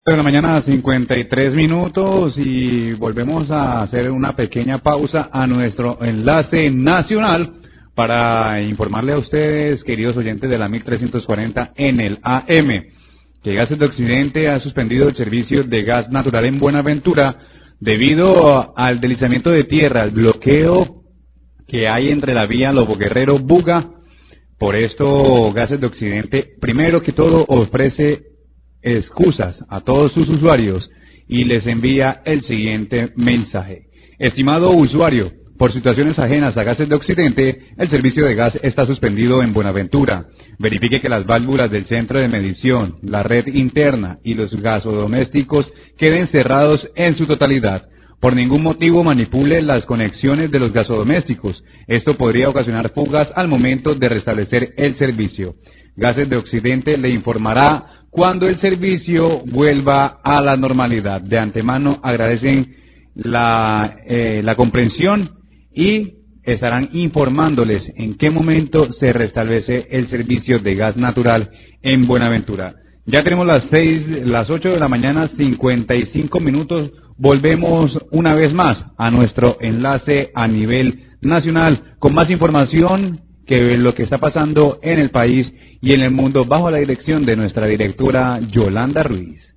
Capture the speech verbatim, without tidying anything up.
De la mañana, cincuenta y tres minutos, y volvemos a hacer una pequeña pausa a nuestro enlace nacional para informarle a ustedes, queridos oyentes de la mil trescientos cuarenta en el A M, que Gases de Occidente ha suspendido el servicio de gas natural en Buenaventura debido al deslizamiento de tierra, el bloqueo que hay entre la vía Lobo Guerrero Buga. Por esto, Gases de Occidente, primero que todo, ofrece excusas a todos sus usuarios y les envía el siguiente mensaje. Estimado usuario, por situaciones ajenas a Gases de Occidente, el servicio de gas está suspendido en Buenaventura. Verifique que las válvulas del centro de medición, la red interna y los gasodomésticos queden cerrados en su totalidad. Por ningún motivo manipule las conexiones de los gasodomésticos. Esto podría ocasionar fugas al momento de restablecer el servicio. Gases de Occidente le informará cuando el servicio vuelva a la normalidad. De antemano agradecen la, eh, la comprensión y estarán informándoles en qué momento se restablece el servicio de gas natural en Buenaventura. Ya tenemos las seis, las ocho de la mañana, cincuenta y cinco minutos. Volvemos una vez más a nuestro enlace a nivel nacional con más información que lo que está pasando en el país y en el mundo bajo la dirección de nuestra directora Yolanda Ruiz.